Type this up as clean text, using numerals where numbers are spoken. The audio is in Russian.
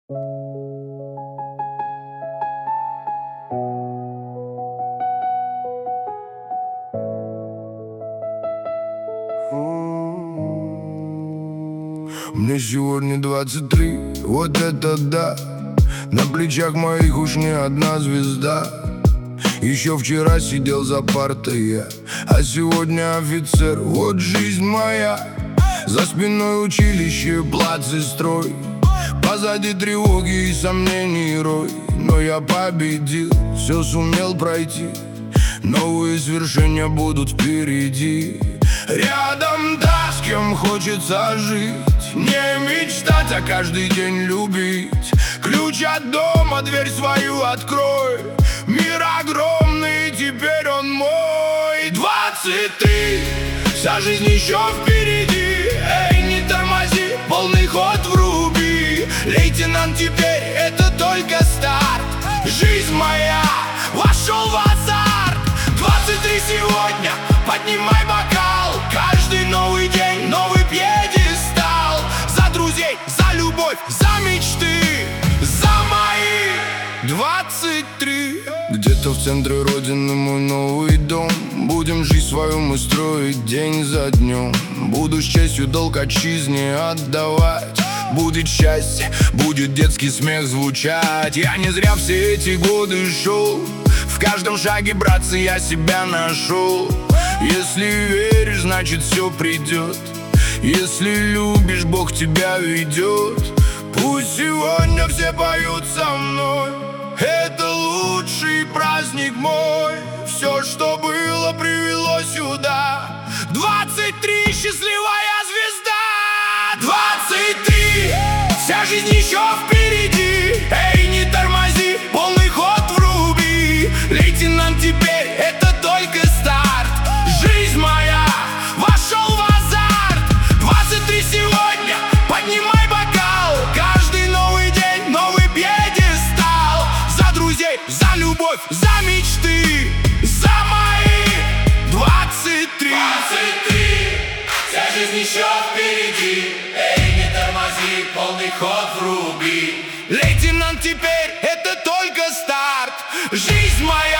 Мне сегодня 23, вот это да. На плечах моих уж не одна звезда. Еще вчера сидел за партой я, а сегодня офицер, вот жизнь моя. За спиной училище, плац и строй, позади тревоги и сомнений рой. Но я победил, все сумел пройти, новые свершения будут впереди. Рядом та, с кем хочется жить, не мечтать, а каждый день любить. Ключ от дома, дверь свою открой. Мир огромный, теперь он мой. 23, вся жизнь еще впереди. Эй, не тормози, полный ход вруби. Лейтенант, теперь это только старт. Жизнь моя, вошел в азарт. 23 сегодня, поднимай бокал. Каждый новый день, новый пьедестал. За друзей, за любовь, за мечты, за мои 23. Где-то в центре родины мой новый дом. Будем жизнь свою мы строить день за днем. Буду с честью долг отчизне отдавать. Будет счастье, будет детский смех звучать. Я не зря все эти годы шел. В каждом шаге, братцы, я себя нашел. Если веришь, значит все придет. Если любишь, Бог тебя ведет. Пусть сегодня все поют со мной. Это лучший праздник мой. Все, что было, привело сюда. 23, счастливая звезда. 23, вся жизнь еще впереди. Эй, не тормози, полный ход вруби. Лейтенант, теперь это только старт. Жизнь моя, вошел в азарт. 23 сегодня, поднимай бокал. Каждый новый день, новый пьедестал. За друзей, за любовь, за мечты, за мои 23. 23, вся жизнь еще впереди. Эй, не тормози, полный ход вруби. Лейтенант, теперь это только старт. Жизнь моя,